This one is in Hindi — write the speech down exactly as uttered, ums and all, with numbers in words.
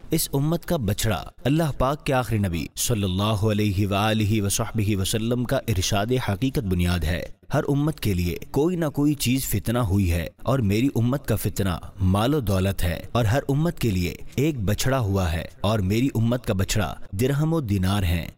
इस उम्मत का बछड़ा अल्लाह पाक के आखिरी नबी सल्लल्लाहु अलैहि वालिहि वसहबिहि वसल्लम का इरशाद हकीकत बुनियाद है। हर उम्मत के लिए कोई ना कोई चीज फितना हुई है और मेरी उम्मत का फितना मालो दौलत है। और हर उम्मत के लिए एक बछड़ा हुआ है और मेरी उम्मत का बछड़ा दिरहम और दिनार है।